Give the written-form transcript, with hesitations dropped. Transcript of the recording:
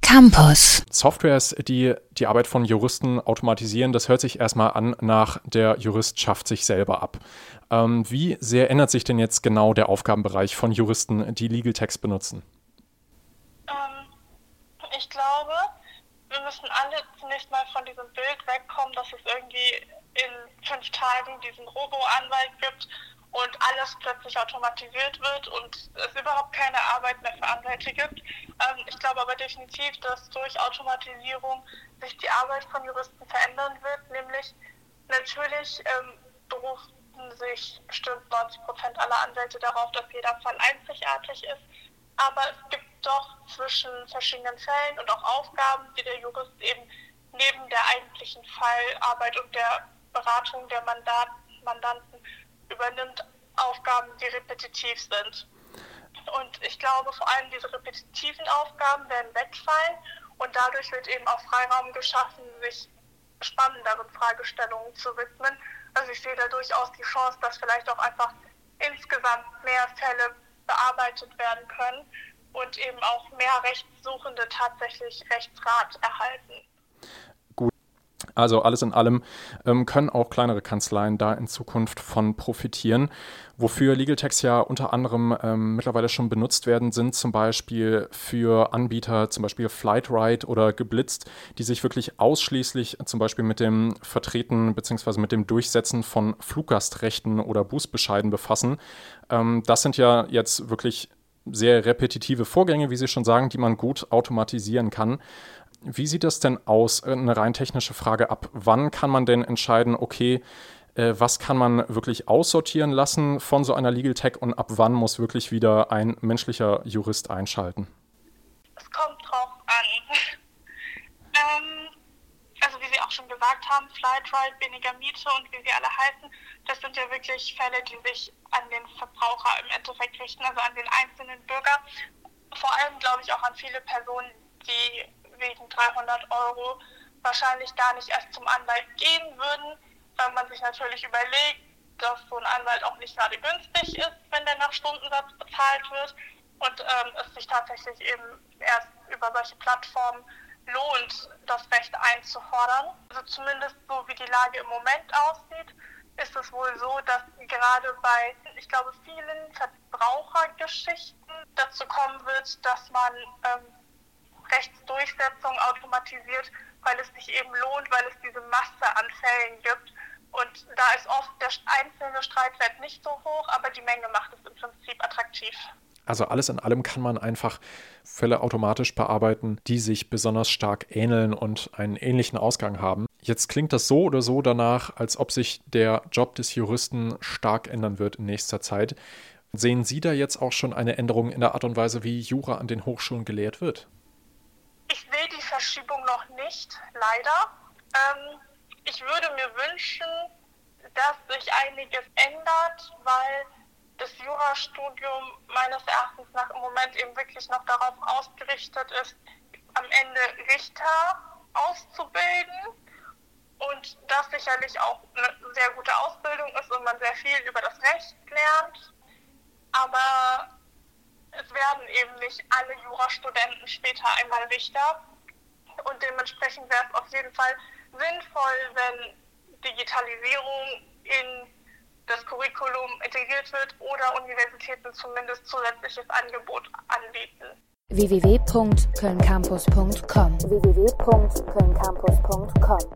Campus. Softwares, die die Arbeit von Juristen automatisieren, das hört sich erstmal an nach der Jurist schafft sich selber ab. Wie sehr ändert sich denn jetzt genau der Aufgabenbereich von Juristen, die Legal Text benutzen? Ich glaube, wir müssen alle zunächst mal von diesem Bild wegkommen, dass es irgendwie in 5 Tagen diesen Robo-Anwalt gibt und alles plötzlich automatisiert wird und es überhaupt keine Arbeit mehr für Anwälte gibt. Ich glaube aber definitiv, dass durch Automatisierung sich die Arbeit von Juristen verändern wird, nämlich natürlich berufen sich bestimmt 90% aller Anwälte darauf, dass jeder Fall einzigartig ist, aber es gibt doch zwischen verschiedenen Fällen und auch Aufgaben, die der Jurist eben neben der eigentlichen Fallarbeit und der Beratung der Mandanten übernimmt, Aufgaben, die repetitiv sind. Und ich glaube, vor allem diese repetitiven Aufgaben werden wegfallen und dadurch wird eben auch Freiraum geschaffen, sich spannenderen Fragestellungen zu widmen. Also ich sehe da durchaus die Chance, dass vielleicht auch einfach insgesamt mehr Fälle bearbeitet werden können und eben auch mehr Rechtssuchende tatsächlich Rechtsrat erhalten. Gut, also alles in allem können auch kleinere Kanzleien da in Zukunft von profitieren. Wofür Legal Text ja unter anderem mittlerweile schon benutzt werden, sind zum Beispiel für Anbieter, zum Beispiel Flightride oder Geblitzt, die sich wirklich ausschließlich zum Beispiel mit dem Vertreten bzw. mit dem Durchsetzen von Fluggastrechten oder Bußbescheiden befassen. Das sind ja jetzt wirklich sehr repetitive Vorgänge, wie Sie schon sagen, die man gut automatisieren kann. Wie sieht das denn aus? Eine rein technische Frage. Ab wann kann man denn entscheiden, okay, was kann man wirklich aussortieren lassen von so einer Legal Tech und ab wann muss wirklich wieder ein menschlicher Jurist einschalten? Es kommt drauf an. Also wie Sie auch schon gesagt haben, Flightride, weniger Miete und wie sie alle heißen, das sind ja wirklich Fälle, die sich an den Verbraucher im Endeffekt richten, also an den einzelnen Bürger. Vor allem glaube ich auch an viele Personen, die wegen 300 € wahrscheinlich gar nicht erst zum Anwalt gehen würden, weil man sich natürlich überlegt, dass so ein Anwalt auch nicht gerade günstig ist, wenn der nach Stundensatz bezahlt wird und es sich tatsächlich eben erst über solche Plattformen lohnt, das Recht einzufordern. Also zumindest so wie die Lage im Moment aussieht, ist es wohl so, dass gerade bei, ich glaube, vielen Verbrauchergeschichten dazu kommen wird, dass man Rechtsdurchsetzung automatisiert, weil es sich eben lohnt, weil es diese Masse an Fällen gibt. Und da ist oft der einzelne Streitwert nicht so hoch, aber die Menge macht es im Prinzip attraktiv. Also alles in allem kann man einfach Fälle automatisch bearbeiten, die sich besonders stark ähneln und einen ähnlichen Ausgang haben. Jetzt klingt das so oder so danach, als ob sich der Job des Juristen stark ändern wird in nächster Zeit. Sehen Sie da jetzt auch schon eine Änderung in der Art und Weise, wie Jura an den Hochschulen gelehrt wird? Ich sehe die Verschiebung noch nicht, leider. Ich würde mir wünschen, dass sich einiges ändert, weil das Jurastudium meines Erachtens nach im Moment eben wirklich noch darauf ausgerichtet ist, am Ende Richter auszubilden und das sicherlich auch eine sehr gute Ausbildung ist und man sehr viel über das Recht lernt, aber es werden eben nicht alle Jurastudenten später einmal Richter und dementsprechend wäre es auf jeden Fall sinnvoll, wenn Digitalisierung in das Curriculum integriert wird oder Universitäten zumindest zusätzliches Angebot anbieten. www.kölncampus.com